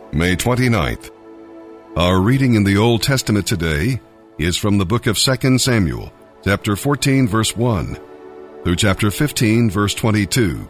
May 29th. Our reading in the Old Testament today is from the book of 2 Samuel, chapter 14, verse 1, through chapter 15, verse 22.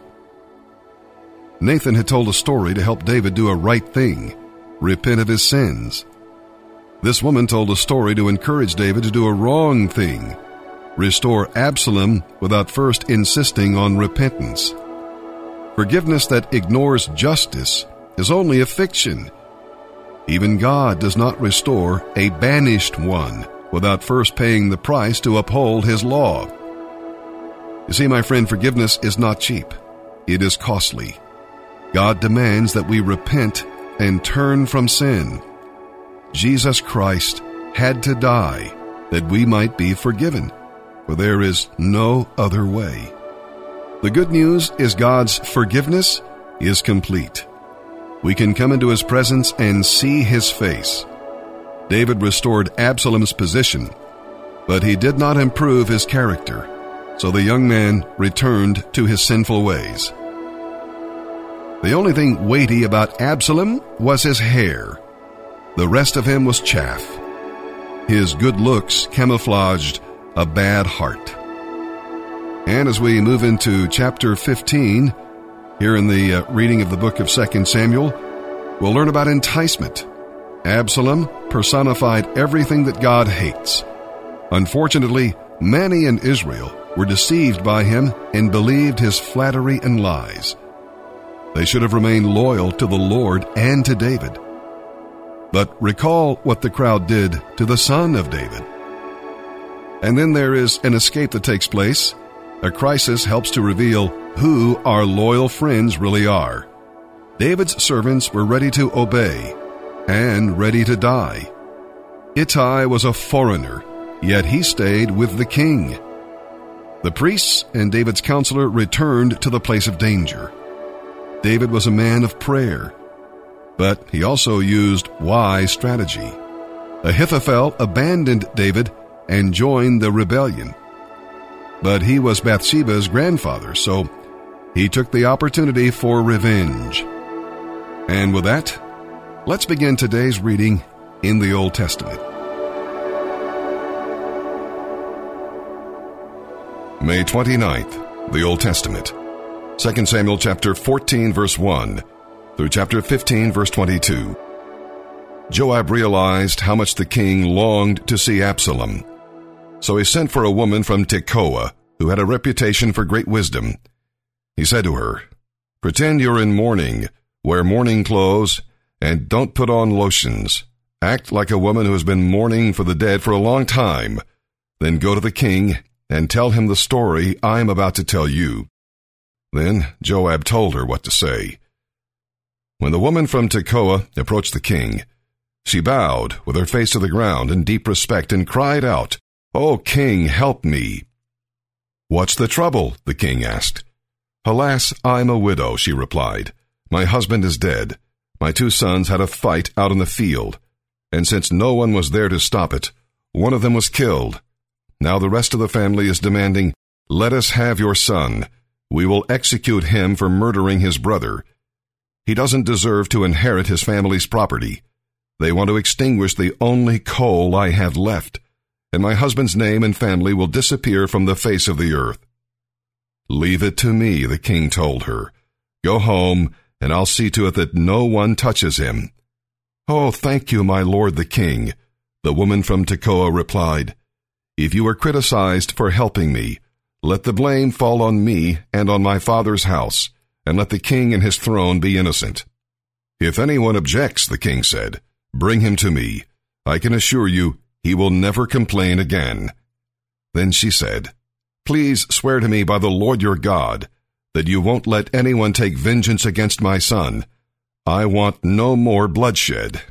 Nathan had told a story to help David do a right thing, repent of his sins. This woman told a story to encourage David to do a wrong thing, restore Absalom without first insisting on repentance. Forgiveness that ignores justice is only a fiction. Even God does not restore a banished one without first paying the price to uphold his law. You see, my friend, forgiveness is not cheap. It is costly. God demands that we repent and turn from sin. Jesus Christ had to die that we might be forgiven, for there is no other way. The good news is God's forgiveness is complete. We can come into his presence and see his face. David restored Absalom's position, but he did not improve his character, so the young man returned to his sinful ways. The only thing weighty about Absalom was his hair. The rest of him was chaff. His good looks camouflaged a bad heart. And as we move into chapter 15, here in the reading of the book of 2 Samuel, we'll learn about enticement. Absalom personified everything that God hates. Unfortunately, many in Israel were deceived by him and believed his flattery and lies. They should have remained loyal to the Lord and to David. But recall what the crowd did to the son of David. And then there is an escape that takes place. A crisis helps to reveal who our loyal friends really are. David's servants were ready to obey and ready to die. Ittai was a foreigner, yet he stayed with the king. The priests and David's counselor returned to the place of danger. David was a man of prayer, but he also used wise strategy. Ahithophel abandoned David and joined the rebellion. But he was Bathsheba's grandfather, so he took the opportunity for revenge. And with that, let's begin today's reading in the Old Testament. May 29th, the Old Testament. 2 Samuel chapter 14, verse 1, through chapter 15, verse 22. Joab realized how much the king longed to see Absalom. So he sent for a woman from Tekoa, who had a reputation for great wisdom. He said to her, "Pretend you're in mourning, wear mourning clothes, and don't put on lotions. Act like a woman who has been mourning for the dead for a long time. Then go to the king and tell him the story I'm about to tell you." Then Joab told her what to say. When the woman from Tekoa approached the king, she bowed with her face to the ground in deep respect and cried out, "O king, help me." "What's the trouble?" the king asked. "Alas, I'm a widow," she replied. "My husband is dead. My 2 sons had a fight out in the field, and since no one was there to stop it, one of them was killed. Now the rest of the family is demanding, 'Let us have your son. We will execute him for murdering his brother. He doesn't deserve to inherit his family's property. They want to extinguish the only coal I have left, and my husband's name and family will disappear from the face of the earth.' 'Leave it to me,' the king told her. 'Go home, and I'll see to it that no one touches him.' 'Oh, thank you, my lord the king,' the woman from Tekoa replied. 'If you were criticized for helping me, let the blame fall on me and on my father's house, and let the king and his throne be innocent.' 'If anyone objects,' the king said, 'bring him to me. I can assure you he will never complain again.' Then she said, 'Please swear to me by the Lord your God that you won't let anyone take vengeance against my son. I want no more bloodshed.'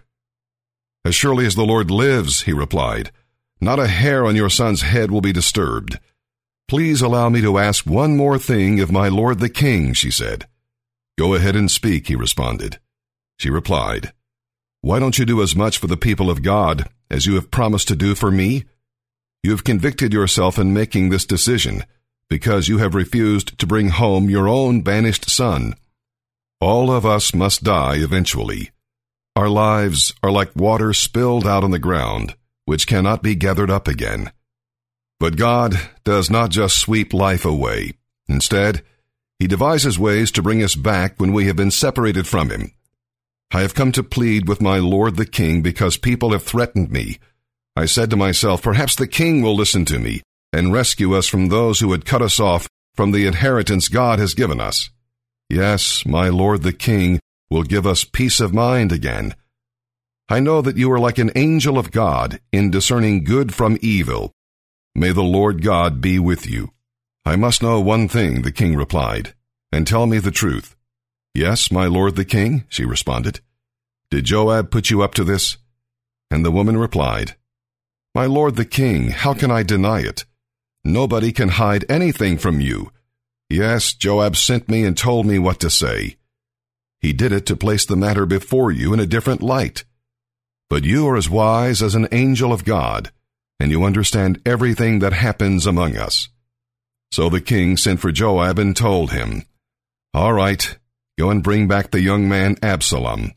'As surely as the Lord lives,' he replied, 'not a hair on your son's head will be disturbed.' 'Please allow me to ask one more thing of my lord the king,' she said. 'Go ahead and speak,' he responded. She replied, 'Why don't you do as much for the people of God as you have promised to do for me? You have convicted yourself in making this decision, because you have refused to bring home your own banished son. All of us must die eventually. our lives are like water spilled out on the ground, which cannot be gathered up again. But God does not just sweep life away. Instead, He devises ways to bring us back when we have been separated from Him. I have come to plead with my Lord the King because people have threatened me. I said to myself, perhaps the King will listen to me and rescue us from those who would cut us off from the inheritance God has given us. Yes, my Lord the King will give us peace of mind again. I know that you are like an angel of God in discerning good from evil. May the Lord God be with you. I must know one thing, the king replied, and tell me the truth. Yes, my lord the king, she responded. Did Joab put you up to this? And the woman replied, My lord the king, how can I deny it? Nobody can hide anything from you. Yes, Joab sent me and told me what to say. He did it to place the matter before you in a different light. But you are as wise as an angel of God, and you understand everything that happens among us. So the king sent for Joab and told him, All right, go and bring back the young man Absalom.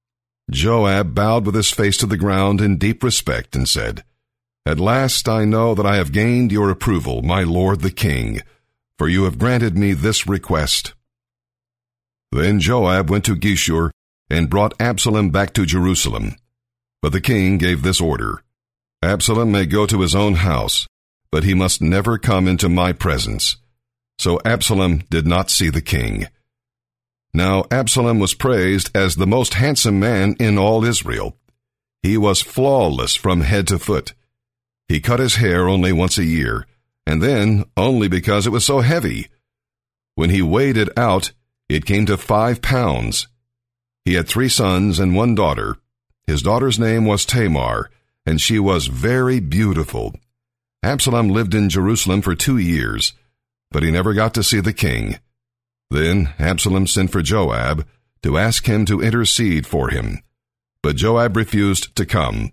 Joab bowed with his face to the ground in deep respect and said, At last I know that I have gained your approval, my lord the king, for you have granted me this request. Then Joab went to Geshur and brought Absalom back to Jerusalem. But the king gave this order, Absalom may go to his own house, but he must never come into my presence. So Absalom did not see the king. Now Absalom was praised as the most handsome man in all Israel. He was flawless from head to foot. He cut his hair only once a year, and then only because it was so heavy. When he weighed it out, it came to 5 pounds. He had 3 sons and 1 daughter. His daughter's name was Tamar, and she was very beautiful. Absalom lived in Jerusalem for 2 years, but he never got to see the king. Then Absalom sent for Joab to ask him to intercede for him, but Joab refused to come.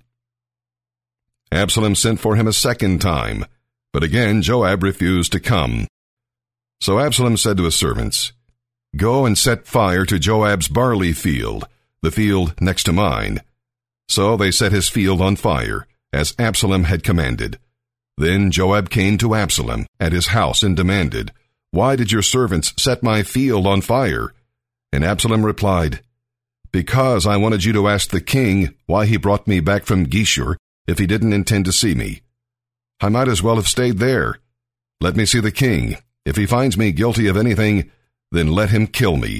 Absalom sent for him a second time, but again Joab refused to come. So Absalom said to his servants, Go and set fire to Joab's barley field, the field next to mine. So they set his field on fire, as Absalom had commanded. Then Joab came to Absalom at his house and demanded, Why did your servants set my field on fire? And Absalom replied, Because I wanted you to ask the king why he brought me back from Geshur if he didn't intend to see me. I might as well have stayed there. Let me see the king. If he finds me guilty of anything, then let him kill me.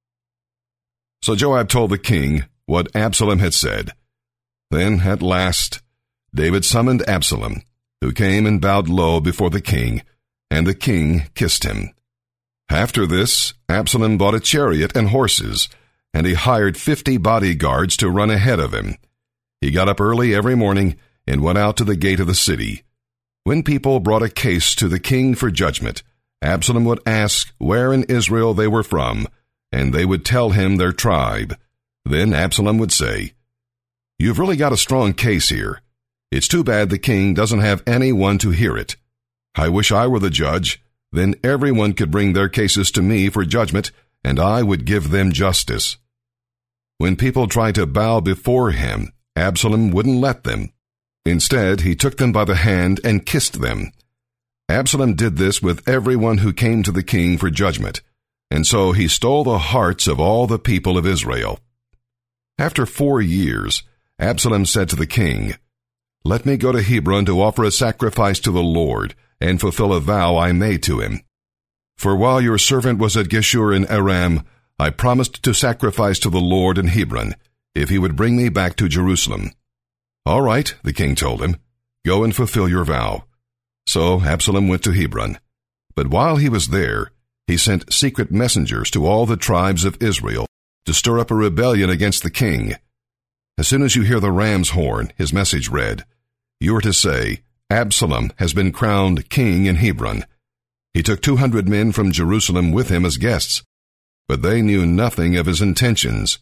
So Joab told the king what Absalom had said. Then, at last, David summoned Absalom, who came and bowed low before the king, and the king kissed him. After this, Absalom bought a chariot and horses, and he hired 50 bodyguards to run ahead of him. He got up early every morning and went out to the gate of the city. When people brought a case to the king for judgment, Absalom would ask where in Israel they were from, and they would tell him their tribe. Then Absalom would say, You've really got a strong case here. It's too bad the king doesn't have anyone to hear it. I wish I were the judge. Then everyone could bring their cases to me for judgment, and I would give them justice. When people tried to bow before him, Absalom wouldn't let them. Instead, he took them by the hand and kissed them. Absalom did this with everyone who came to the king for judgment, and so he stole the hearts of all the people of Israel. After 4 years, Absalom said to the king, Let me go to Hebron to offer a sacrifice to the Lord, and fulfill a vow I made to him. For while your servant was at Geshur in Aram, I promised to sacrifice to the Lord in Hebron, if he would bring me back to Jerusalem. All right, the king told him, go and fulfill your vow. So Absalom went to Hebron. But while he was there, he sent secret messengers to all the tribes of Israel to stir up a rebellion against the king. As soon as you hear the ram's horn, his message read, you are to say, Absalom has been crowned king in Hebron. He took 200 men from Jerusalem with him as guests, but they knew nothing of his intentions.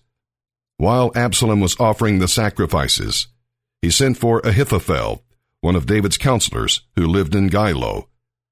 While Absalom was offering the sacrifices, he sent for Ahithophel, one of David's counselors, who lived in Gilo.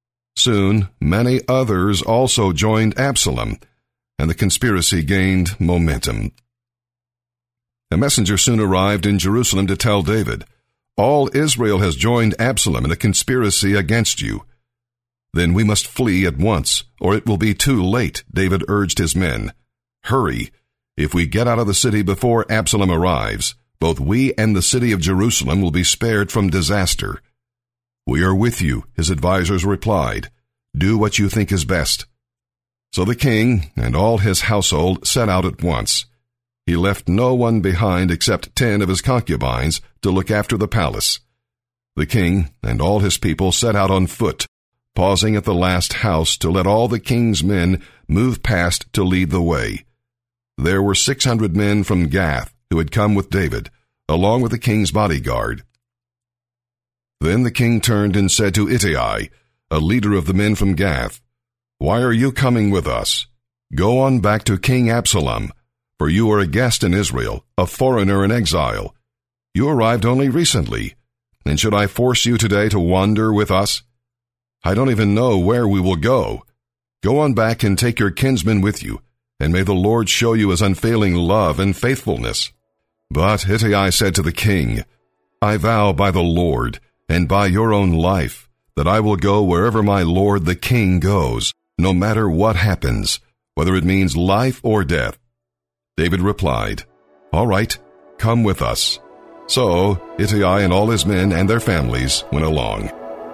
Soon, many others also joined Absalom, and the conspiracy gained momentum. A messenger soon arrived in Jerusalem to tell David, "All Israel has joined Absalom in a conspiracy against you." "Then we must flee at once, or it will be too late," David urged his men. "Hurry. If we get out of the city before Absalom arrives, both we and the city of Jerusalem will be spared from disaster." "We are with you," his advisers replied. "Do what you think is best." So the king and all his household set out at once. He left no one behind except 10 of his concubines to look after the palace. The king and all his people set out on foot, pausing at the last house to let all the king's men move past to lead the way. There were 600 men from Gath who had come with David, along with the king's bodyguard. Then the king turned and said to Ittai, a leader of the men from Gath, "Why are you coming with us? Go on back to King Absalom, for you are a guest in Israel, a foreigner in exile. You arrived only recently, and should I force you today to wander with us? I don't even know where we will go. Go on back and take your kinsmen with you, and may the Lord show you his unfailing love and faithfulness." But Ittai said to the king, "I vow by the Lord, and by your own life, that I will go wherever my lord the king goes, no matter what happens, whether it means life or death." David replied, "All right, come with us." So Ittai and all his men and their families went along.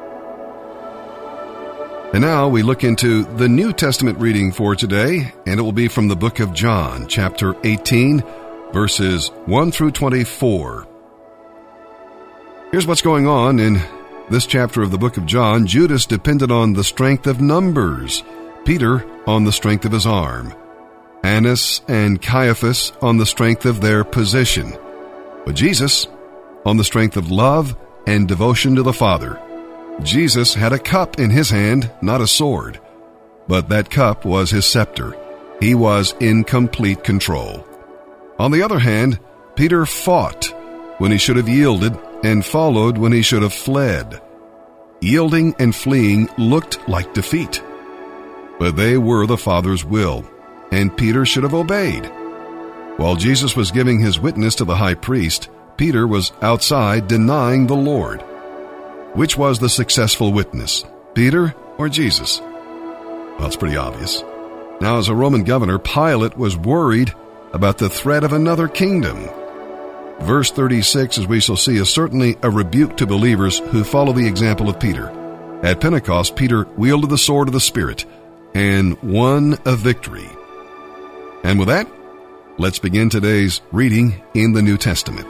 And now we look into the New Testament reading for today, and it will be from the book of John, chapter 18, verses 1 through 24. Here's what's going on in this chapter of the book of John. Judas depended on the strength of numbers, Peter on the strength of his arm, Annas and Caiaphas on the strength of their position, but Jesus on the strength of love and devotion to the Father. Jesus had a cup in his hand, not a sword, but that cup was his scepter. He was in complete control. On the other hand, Peter fought when he should have yielded and followed when he should have fled. Yielding and fleeing looked like defeat, but they were the Father's will, and Peter should have obeyed. While Jesus was giving his witness to the high priest, Peter was outside denying the Lord. Which was the successful witness, Peter or Jesus? Well, it's pretty obvious. Now, as a Roman governor, Pilate was worried about the threat of another kingdom. Verse 36, as we shall see, is certainly a rebuke to believers who follow the example of Peter. At Pentecost, Peter wielded the sword of the Spirit and won a victory. And with that, let's begin today's reading in the New Testament.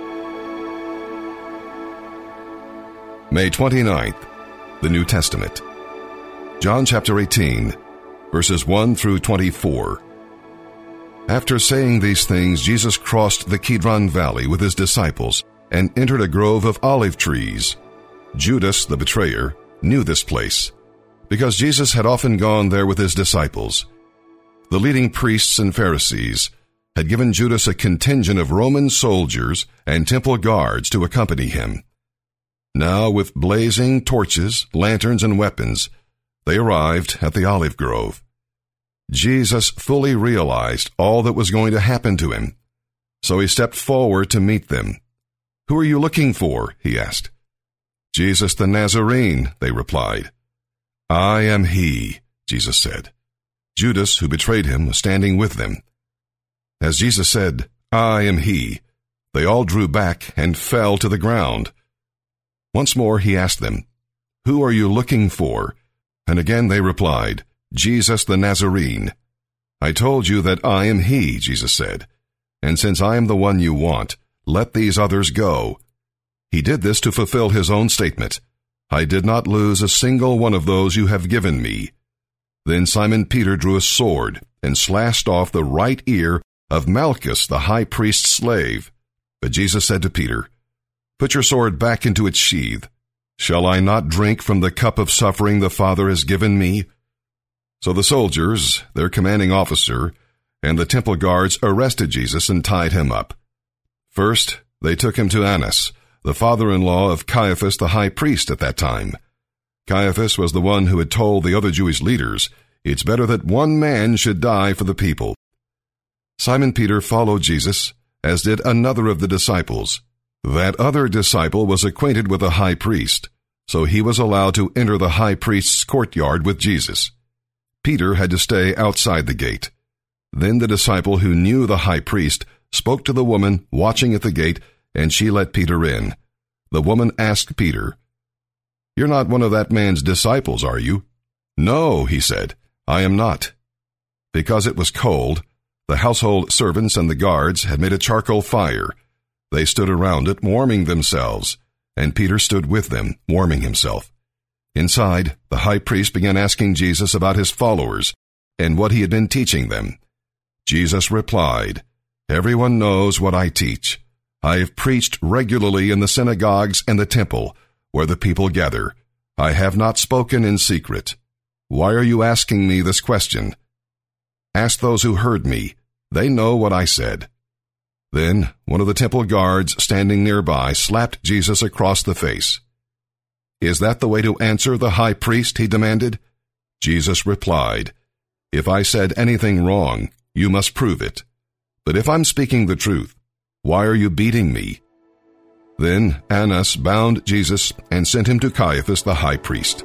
May 29th, the New Testament. John chapter 18, verses 1 through 24. After saying these things, Jesus crossed the Kidron Valley with his disciples and entered a grove of olive trees. Judas, the betrayer, knew this place, because Jesus had often gone there with his disciples. The leading priests and Pharisees had given Judas a contingent of Roman soldiers and temple guards to accompany him. Now, with blazing torches, lanterns, and weapons, they arrived at the olive grove. Jesus fully realized all that was going to happen to him, so he stepped forward to meet them. "Who are you looking for?" he asked. "Jesus the Nazarene," they replied. "I am he," Jesus said. Judas, who betrayed him, was standing with them. As Jesus said, "I am he," they all drew back and fell to the ground. Once more he asked them, "Who are you looking for?" And again they replied, "Jesus the Nazarene." "I told you that I am he," Jesus said, "and since I am the one you want, let these others go." He did this to fulfill his own statement, "I did not lose a single one of those you have given me." Then Simon Peter drew a sword and slashed off the right ear of Malchus, the high priest's slave. But Jesus said to Peter, "Put your sword back into its sheath. Shall I not drink from the cup of suffering the Father has given me?" So the soldiers, their commanding officer, and the temple guards arrested Jesus and tied him up. First, they took him to Annas, the father-in-law of Caiaphas the high priest at that time. Caiaphas was the one who had told the other Jewish leaders, "It's better that one man should die for the people." Simon Peter followed Jesus, as did another of the disciples. That other disciple was acquainted with the high priest, so he was allowed to enter the high priest's courtyard with Jesus. Peter had to stay outside the gate. Then the disciple who knew the high priest spoke to the woman watching at the gate, and she let Peter in. The woman asked Peter, "You're not one of that man's disciples, are you?" "No," he said, "I am not." Because it was cold, the household servants and the guards had made a charcoal fire. They stood around it, warming themselves, and Peter stood with them, warming himself. Inside, the high priest began asking Jesus about his followers and what he had been teaching them. Jesus replied, "Everyone knows what I teach. I have preached regularly in the synagogues and the temple, where the people gather. I have not spoken in secret. Why are you asking me this question? Ask those who heard me. They know what I said." Then one of the temple guards standing nearby slapped Jesus across the face. "Is that the way to answer the high priest?" he demanded. Jesus replied, "If I said anything wrong, you must prove it. But if I'm speaking the truth, why are you beating me?" Then Annas bound Jesus and sent him to Caiaphas the high priest.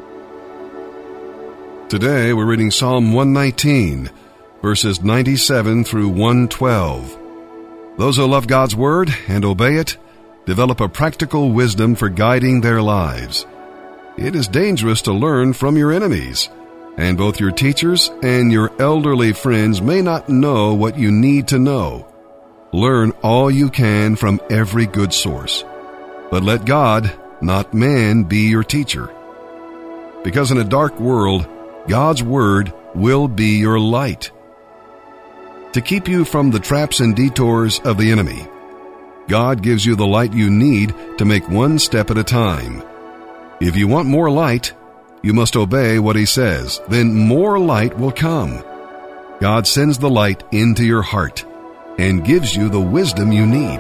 Today we're reading Psalm 119, verses 97 through 112. Those who love God's word and obey it develop a practical wisdom for guiding their lives. It is dangerous to learn from your enemies, and both your teachers and your elderly friends may not know what you need to know. Learn all you can from every good source, but let God, not man, be your teacher. Because in a dark world, God's word will be your light to keep you from the traps and detours of the enemy. God gives you the light you need to make one step at a time. If you want more light, you must obey what he says. Then more light will come. God sends the light into your heart and gives you the wisdom you need.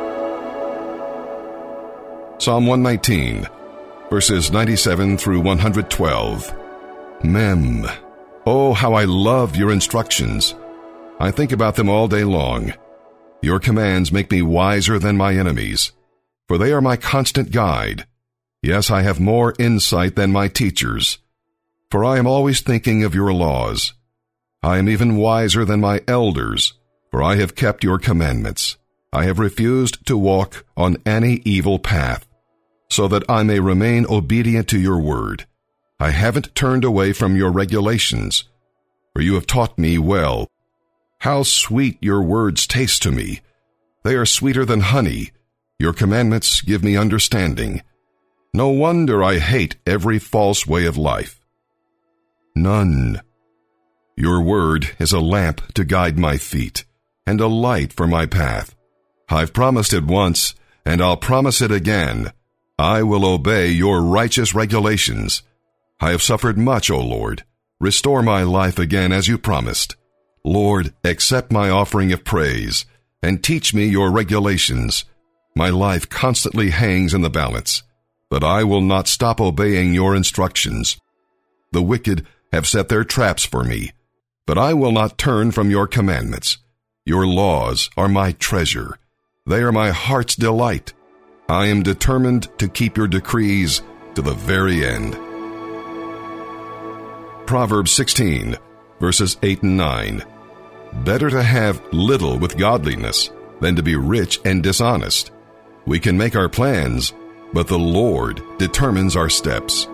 Psalm 119, verses 97 through 112. Mem. Oh, how I love your instructions. I think about them all day long. Your commands make me wiser than my enemies, for they are my constant guide. Yes, I have more insight than my teachers, for I am always thinking of your laws. I am even wiser than my elders, for I have kept your commandments. I have refused to walk on any evil path, so that I may remain obedient to your word. I haven't turned away from your regulations, for you have taught me well. How sweet your words taste to me. They are sweeter than honey. Your commandments give me understanding. No wonder I hate every false way of life. None. Your word is a lamp to guide my feet, and a light for my path. I've promised it once, and I'll promise it again. I will obey your righteous regulations. I have suffered much, O Lord. Restore my life again as you promised. Lord, accept my offering of praise, and teach me your regulations. My life constantly hangs in the balance, but I will not stop obeying your instructions. The wicked have set their traps for me, but I will not turn from your commandments. Your laws are my treasure. They are my heart's delight. I am determined to keep your decrees to the very end. Proverbs 16, verses 8 and 9. Better to have little with godliness than to be rich and dishonest. We can make our plans, but the Lord determines our steps.